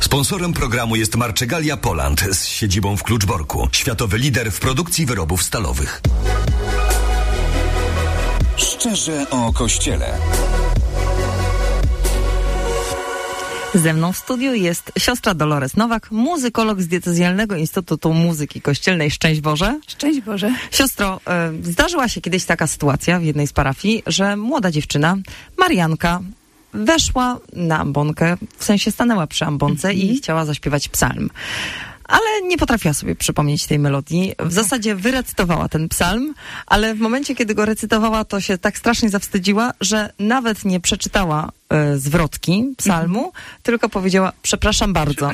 Sponsorem programu jest Marczegalia Poland z siedzibą w Kluczborku. Światowy lider w produkcji wyrobów stalowych. Szczerze o Kościele. Ze mną w studiu jest siostra Dolores Nowak, muzykolog z Diecezjalnego Instytutu Muzyki Kościelnej. Szczęść Boże. Szczęść Boże. Siostro, zdarzyła się kiedyś taka sytuacja w jednej z parafii, że młoda dziewczyna, Marianka, weszła na ambonkę, w sensie stanęła przy ambonce i chciała zaśpiewać psalm. Ale nie potrafiła sobie przypomnieć tej melodii. W zasadzie wyrecytowała ten psalm, ale w momencie, kiedy go recytowała, to się tak strasznie zawstydziła, że nawet nie przeczytała zwrotki psalmu, tylko powiedziała: przepraszam bardzo.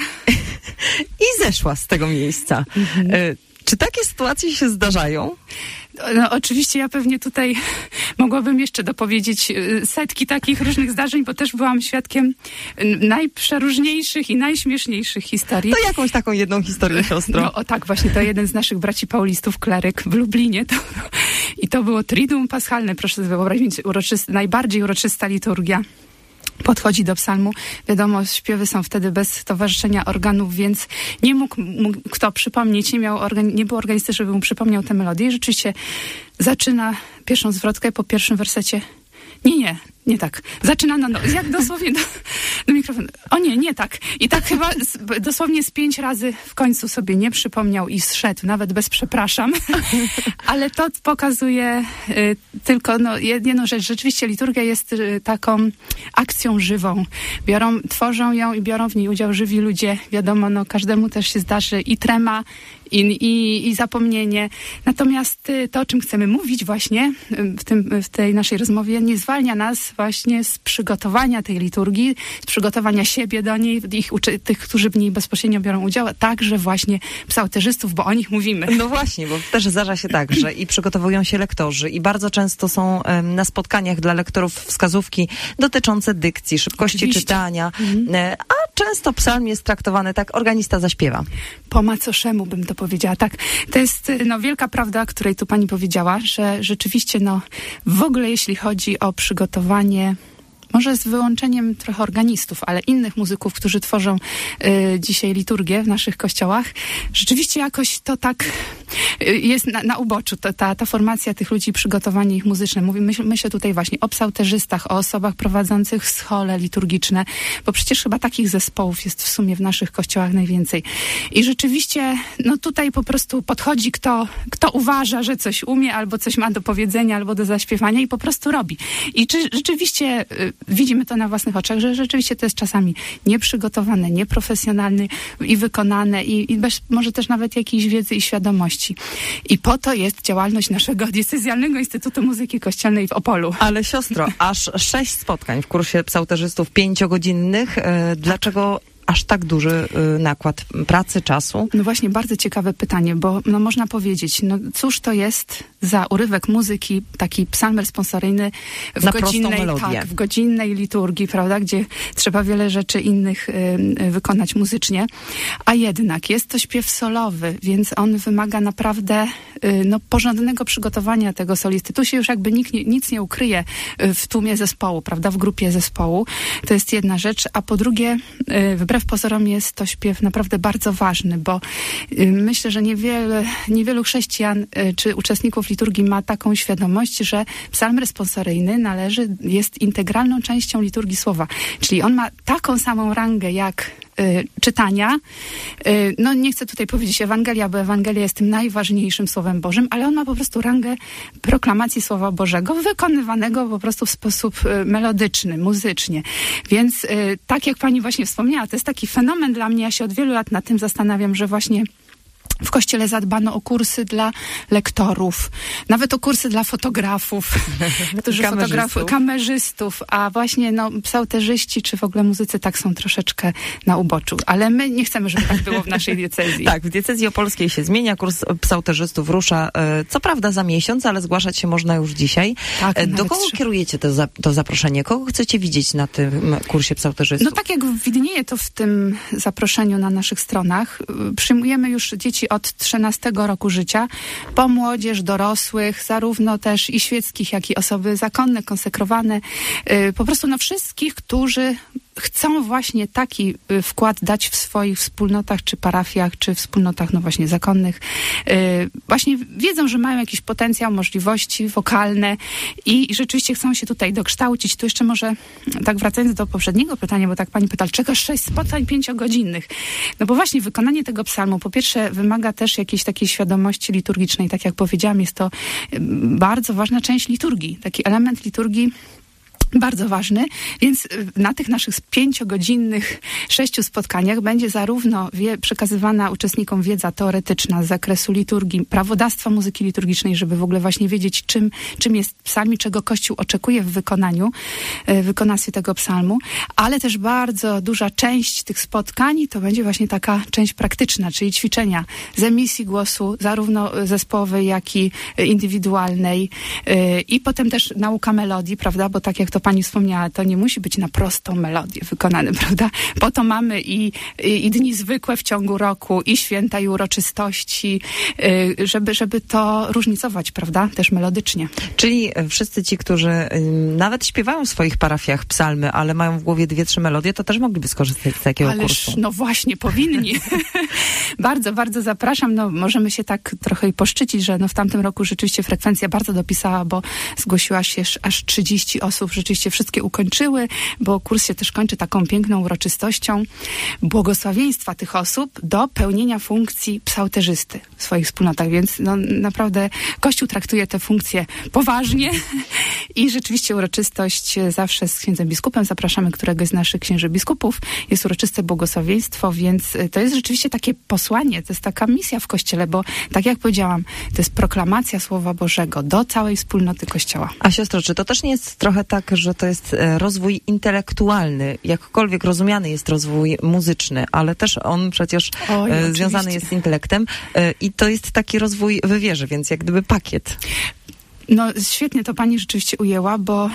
I zeszła z tego miejsca. Czy takie sytuacje się zdarzają? No, oczywiście ja pewnie tutaj mogłabym jeszcze dopowiedzieć setki takich różnych zdarzeń, bo też byłam świadkiem najprzeróżniejszych i najśmieszniejszych historii. To jakąś taką jedną historię, siostro? No o tak, właśnie to jeden z naszych braci paulistów, kleryk w Lublinie. I to było Triduum Paschalne, proszę sobie wyobrazić, najbardziej uroczysta liturgia. Podchodzi do psalmu. Wiadomo, śpiewy są wtedy bez towarzyszenia organów, więc nie mógł kto przypomnieć, nie było organisty, żeby mu przypomniał tę melodię. I rzeczywiście zaczyna pierwszą zwrotkę po pierwszym wersecie. Nie tak. Zaczyna jak dosłownie do mikrofonu. O nie tak. I tak chyba dosłownie z 5 razy w końcu sobie nie przypomniał i zszedł, nawet bez przepraszam. Ale to pokazuje tylko jedną rzecz. Rzeczywiście liturgia jest taką akcją żywą. Tworzą ją i biorą w niej udział żywi ludzie. Wiadomo, każdemu też się zdarzy i trema, i zapomnienie. Natomiast to, o czym chcemy mówić właśnie w tej naszej rozmowie, nie zwalnia nas właśnie z przygotowania tej liturgii, z przygotowania siebie do niej, tych, którzy w niej bezpośrednio biorą udział, a także właśnie psałterzystów, bo o nich mówimy. No właśnie, bo też zdarza się tak, że i przygotowują się lektorzy i bardzo często są na spotkaniach dla lektorów wskazówki dotyczące dykcji, szybkości czytania, a często psalm jest traktowany tak, organista zaśpiewa. Po macoszemu bym to powiedziała. Tak, to jest wielka prawda, której tu pani powiedziała, że rzeczywiście w ogóle jeśli chodzi o przygotowanie, może z wyłączeniem trochę organistów, ale innych muzyków, którzy tworzą dzisiaj liturgię w naszych kościołach, rzeczywiście jakoś to tak jest na uboczu, ta formacja tych ludzi, przygotowanie ich muzyczne. Myślę tutaj właśnie o psałterzystach, o osobach prowadzących schole liturgiczne, bo przecież chyba takich zespołów jest w sumie w naszych kościołach najwięcej. I rzeczywiście, tutaj po prostu podchodzi kto uważa, że coś umie, albo coś ma do powiedzenia, albo do zaśpiewania i po prostu robi. I czy rzeczywiście widzimy to na własnych oczach, że rzeczywiście to jest czasami nieprzygotowane, nieprofesjonalne i wykonane i bez może też nawet jakiejś wiedzy i świadomości. I po to jest działalność naszego Diecezjalnego Instytutu Muzyki Kościelnej w Opolu. Ale siostro, aż 6 spotkań w kursie psałterzystów 5-godzinnych. Dlaczego aż tak duży nakład pracy, czasu? No właśnie, bardzo ciekawe pytanie, bo można powiedzieć, cóż to jest za urywek muzyki, taki psalm responsoryjny w godzinnej liturgii, prawda, gdzie trzeba wiele rzeczy innych wykonać muzycznie, a jednak jest to śpiew solowy, więc on wymaga naprawdę porządnego przygotowania tego solisty. Tu się już jakby nic nie ukryje w tłumie zespołu, prawda, w grupie zespołu. To jest jedna rzecz, a po drugie, wbrew pozorom jest to śpiew naprawdę bardzo ważny, bo myślę, że niewielu chrześcijan czy uczestników liturgii ma taką świadomość, że psalm responsoryjny jest integralną częścią liturgii słowa. Czyli on ma taką samą rangę jak czytania. Nie chcę tutaj powiedzieć Ewangelia, bo Ewangelia jest tym najważniejszym Słowem Bożym, ale on ma po prostu rangę proklamacji Słowa Bożego, wykonywanego po prostu w sposób melodyczny, muzycznie. Więc tak jak pani właśnie wspomniała, to jest taki fenomen dla mnie, ja się od wielu lat nad tym zastanawiam, że właśnie w Kościele zadbano o kursy dla lektorów, nawet o kursy dla fotografów, kamerzystów, a właśnie psałterzyści czy w ogóle muzycy tak są troszeczkę na uboczu. Ale my nie chcemy, żeby tak było w naszej diecezji. Tak, w diecezji opolskiej się zmienia, kurs psałterzystów rusza co prawda za miesiąc, ale zgłaszać się można już dzisiaj. Tak, do kogo kierujecie to zaproszenie? Kogo chcecie widzieć na tym kursie psałterzystów? Tak jak widnieje to w tym zaproszeniu na naszych stronach, przyjmujemy już dzieci od 13 roku życia, po młodzież, dorosłych, zarówno też i świeckich, jak i osoby zakonne, konsekrowane. Po prostu wszystkich, którzy chcą właśnie taki wkład dać w swoich wspólnotach, czy parafiach, czy wspólnotach, no właśnie zakonnych. Właśnie wiedzą, że mają jakiś potencjał, możliwości wokalne i rzeczywiście chcą się tutaj dokształcić. Tu jeszcze może, tak wracając do poprzedniego pytania, bo tak pani pyta, czego 6 spotkań 5-godzinnych? No bo właśnie wykonanie tego psalmu, po pierwsze, wymaga też jakiejś takiej świadomości liturgicznej. Tak jak powiedziałam, jest to bardzo ważna część liturgii, taki element liturgii bardzo ważny, więc na tych naszych 5-godzinnych 6 spotkaniach będzie zarówno przekazywana uczestnikom wiedza teoretyczna z zakresu liturgii, prawodawstwa muzyki liturgicznej, żeby w ogóle właśnie wiedzieć, czym jest psalm i czego Kościół oczekuje w wykonawstwie tego psalmu, ale też bardzo duża część tych spotkań to będzie właśnie taka część praktyczna, czyli ćwiczenia z emisji głosu, zarówno zespołowej, jak i indywidualnej i potem też nauka melodii, prawda, bo tak jak to pani wspomniała, to nie musi być na prostą melodię wykonane, prawda? Po to mamy i dni zwykłe w ciągu roku, i święta, i uroczystości, żeby to różnicować, prawda? Też melodycznie. Czyli wszyscy ci, którzy nawet śpiewają w swoich parafiach psalmy, ale mają w głowie 2-3 melodie, to też mogliby skorzystać z takiego kursu. No właśnie, powinni. Bardzo, bardzo zapraszam. No, możemy się tak trochę poszczycić, że w tamtym roku rzeczywiście frekwencja bardzo dopisała, bo zgłosiła się aż 30 osób. Rzeczywiście wszystkie ukończyły, bo kurs się też kończy taką piękną uroczystością błogosławieństwa tych osób do pełnienia funkcji psałterzysty w swoich wspólnotach, więc naprawdę Kościół traktuje te funkcje poważnie i rzeczywiście uroczystość zawsze z księdzem biskupem, zapraszamy któregoś z naszych księży biskupów, jest uroczyste błogosławieństwo, więc to jest rzeczywiście takie posłanie, to jest taka misja w Kościele, bo tak jak powiedziałam, to jest proklamacja Słowa Bożego do całej wspólnoty Kościoła. A siostro, czy to też nie jest trochę tak, że to jest rozwój intelektualny, jakkolwiek rozumiany jest rozwój muzyczny, ale też on przecież związany jest z intelektem i to jest taki rozwój w wierze, więc jak gdyby pakiet. No świetnie to pani rzeczywiście ujęła, bo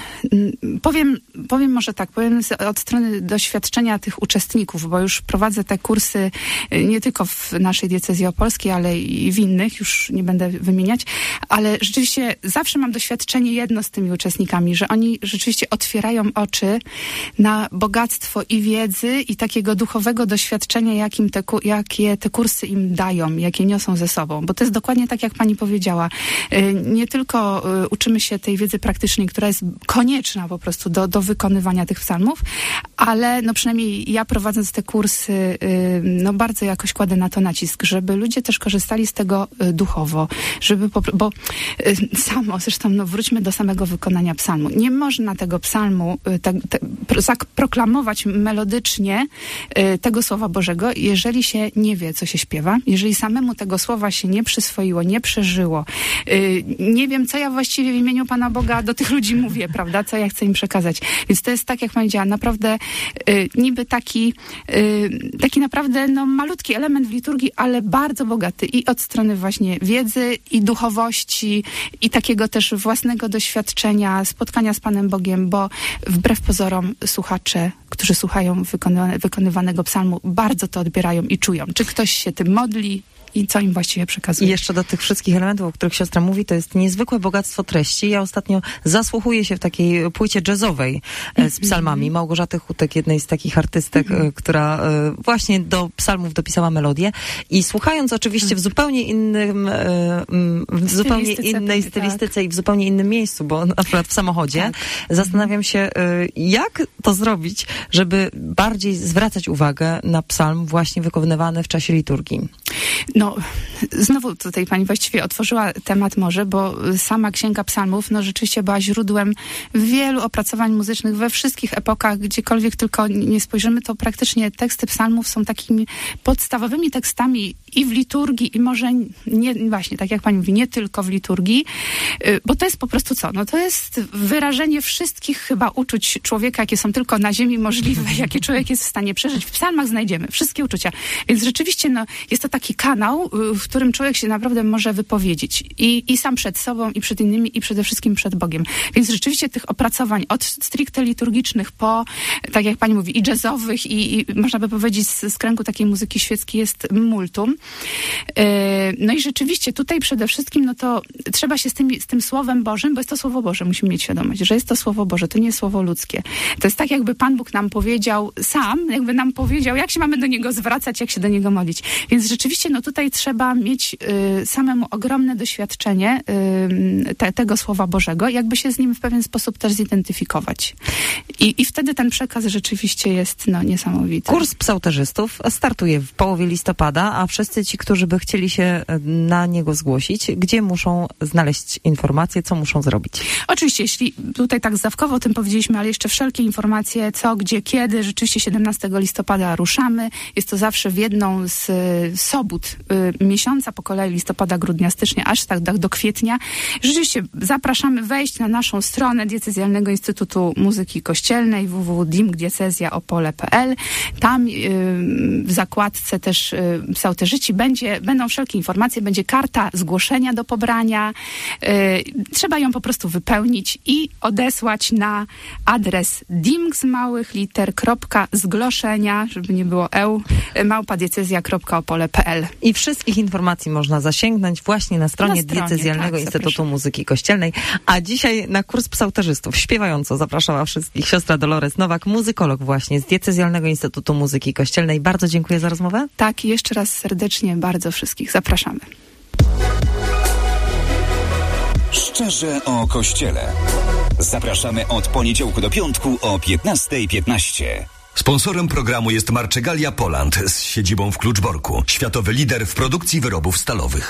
powiem może tak, powiem od strony doświadczenia tych uczestników, bo już prowadzę te kursy nie tylko w naszej diecezji opolskiej, ale i w innych, już nie będę wymieniać, ale rzeczywiście zawsze mam doświadczenie jedno z tymi uczestnikami, że oni rzeczywiście otwierają oczy na bogactwo i wiedzy i takiego duchowego doświadczenia, jakie te kursy im dają, jakie niosą ze sobą, bo to jest dokładnie tak, jak pani powiedziała. Nie tylko uczymy się tej wiedzy praktycznej, która jest konieczna po prostu do wykonywania tych psalmów, ale przynajmniej ja prowadząc te kursy, bardzo jakoś kładę na to nacisk, żeby ludzie też korzystali z tego duchowo, bo zresztą wróćmy do samego wykonania psalmu. Nie można tego psalmu proklamować melodycznie tego Słowa Bożego, jeżeli się nie wie, co się śpiewa, jeżeli samemu tego słowa się nie przyswoiło, nie przeżyło. Nie wiem, co ja właściwie w imieniu Pana Boga do tych ludzi mówię, prawda? Co ja chcę im przekazać. Więc to jest tak, jak powiedziała, naprawdę niby taki naprawdę malutki element w liturgii, ale bardzo bogaty i od strony właśnie wiedzy i duchowości i takiego też własnego doświadczenia, spotkania z Panem Bogiem, bo wbrew pozorom słuchacze, którzy słuchają wykonywanego psalmu, bardzo to odbierają i czują. Czy ktoś się tym modli i co im właściwie przekazuje. I jeszcze do tych wszystkich elementów, o których siostra mówi, to jest niezwykłe bogactwo treści. Ja ostatnio zasłuchuję się w takiej płycie jazzowej z psalmami. Małgorzaty Hutek, jednej z takich artystek, która właśnie do psalmów dopisała melodię. I słuchając oczywiście w zupełnie innym, w zupełnie innej stylistyce i w zupełnie innym miejscu, bo na przykład w samochodzie, zastanawiam się, jak to zrobić, żeby bardziej zwracać uwagę na psalm właśnie wykonywany w czasie liturgii. Znowu tutaj pani właściwie otworzyła temat może, bo sama Księga Psalmów rzeczywiście była źródłem wielu opracowań muzycznych we wszystkich epokach, gdziekolwiek tylko nie spojrzymy, to praktycznie teksty psalmów są takimi podstawowymi tekstami i w liturgii, i może nie, właśnie tak jak pani mówi, nie tylko w liturgii, bo to jest po prostu co? To jest wyrażenie wszystkich chyba uczuć człowieka, jakie są tylko na ziemi możliwe, jakie człowiek jest w stanie przeżyć. W psalmach znajdziemy wszystkie uczucia. Więc rzeczywiście jest to taki kanał, w którym człowiek się naprawdę może wypowiedzieć. I sam przed sobą, i przed innymi, i przede wszystkim przed Bogiem. Więc rzeczywiście tych opracowań od stricte liturgicznych po, tak jak pani mówi, i jazzowych, i można by powiedzieć z kręgu takiej muzyki świeckiej jest multum. No i rzeczywiście tutaj przede wszystkim, no to trzeba się z tym Słowem Bożym, bo jest to Słowo Boże, musimy mieć świadomość, że jest to Słowo Boże, to nie jest Słowo ludzkie. To jest tak, jakby Pan Bóg nam powiedział sam, jakby nam powiedział, jak się mamy do Niego zwracać, jak się do Niego modlić. Więc rzeczywiście, no tutaj trzeba mieć samemu ogromne doświadczenie tego Słowa Bożego, jakby się z nim w pewien sposób też zidentyfikować. I wtedy ten przekaz rzeczywiście jest niesamowity. Kurs psałterzystów startuje w połowie listopada, a wszyscy ci, którzy by chcieli się na niego zgłosić, gdzie muszą znaleźć informacje, co muszą zrobić? Oczywiście, jeśli tutaj tak zdawkowo o tym powiedzieliśmy, ale jeszcze wszelkie informacje, co, gdzie, kiedy, rzeczywiście 17 listopada ruszamy. Jest to zawsze w jedną z sobót miesiąca, po kolei listopada, grudnia, stycznia, aż tak do kwietnia. Rzeczywiście zapraszamy wejść na naszą stronę Diecezjalnego Instytutu Muzyki Kościelnej www.dimdiecezjaopole.pl. Tam w zakładce też psałterzyci będą wszelkie informacje, będzie karta zgłoszenia do pobrania. Trzeba ją po prostu wypełnić i odesłać na adres dim@zgłoszenia, żeby nie było @diecezja.opole.pl. I wszystkich informacji można zasięgnąć właśnie na stronie Diecezjalnego Instytutu Muzyki Kościelnej. A dzisiaj na kurs psałterzystów śpiewająco zapraszała wszystkich siostra Dolores Nowak, muzykolog właśnie z Diecezjalnego Instytutu Muzyki Kościelnej. Bardzo dziękuję za rozmowę. Tak, i jeszcze raz serdecznie bardzo wszystkich zapraszamy. Szczerze o Kościele. Zapraszamy od poniedziałku do piątku o 15:15. Sponsorem programu jest Marczegalia Poland z siedzibą w Kluczborku. Światowy lider w produkcji wyrobów stalowych.